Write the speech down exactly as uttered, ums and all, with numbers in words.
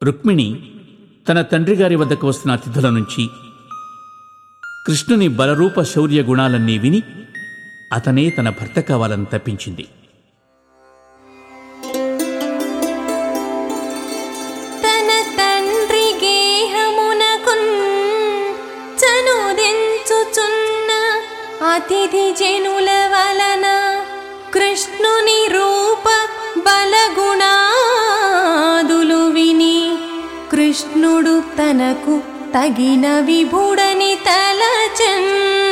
రుక్మిణి తన తండ్రిగారి వద్దకు వస్తున్న అతిథుల నుంచి కృష్ణుని బలరూప శౌర్య గుణాలన్నీ విని అతనే తన భర్త కావాలని తప్పించింది. తన తండ్రి గేహమునకున్ చనుదించుచున్న అతిథి జనుల వలన కృష్ణుని రూప బలగుణాదులు విని కృష్ణుడు తనకు తగిన విభుడని తలచెన్.